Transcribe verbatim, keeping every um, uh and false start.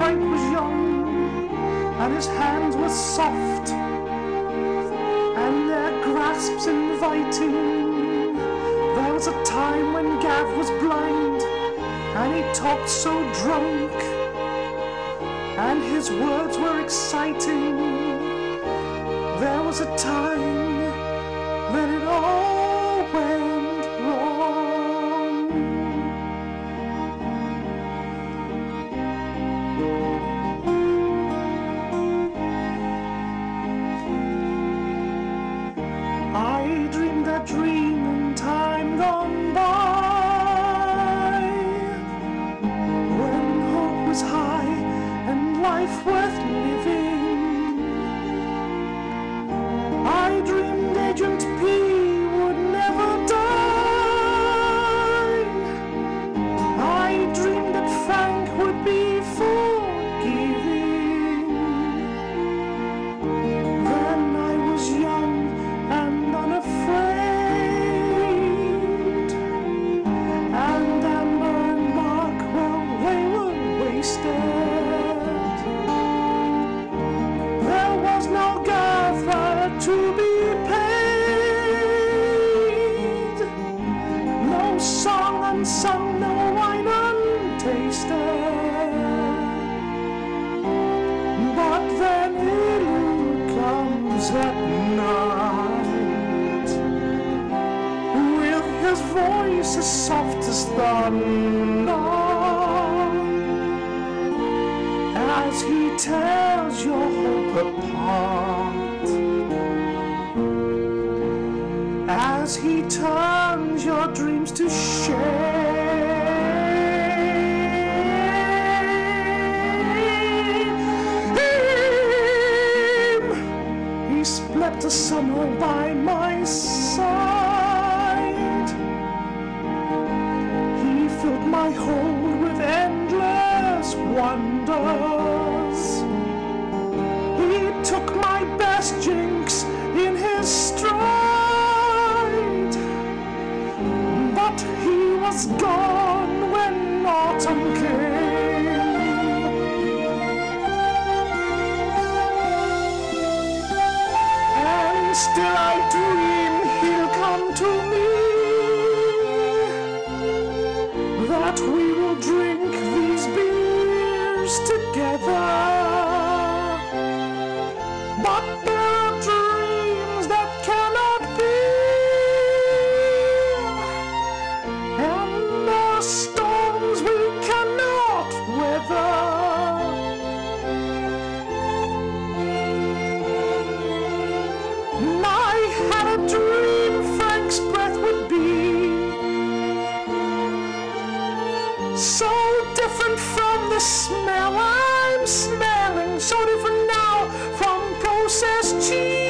Frank was young, and his hands were soft, and their grasps inviting. There was a time when Gav was blind, and he talked so drunk, and his words were exciting. There was a time when it all went wrong. I dreamed that dream in time gone by, when hope was high and life worth living. I dreamed Agent P would never die. I dreamed that Frank would be forgiving. Then I was young and unafraid, and Amber and Mark, well, they were wasted. There was no gather to be paid, no song unsung, no wine untasted. But then Elu comes at night, with his voice as soft as thunder, as he tears your hope apart, as he turns your dreams to shame. He split a summer by my side. He filled my hold with endless wonders. He took my best jinx in his stride, but he was gone when autumn came. And still I dream he'll come to me, that we will drink these beers together. But there are dreams that cannot be, and there are storms we cannot weather. And I had a dream Frank's breath would be so different from the smell I'm smelling, so different now from processed cheese.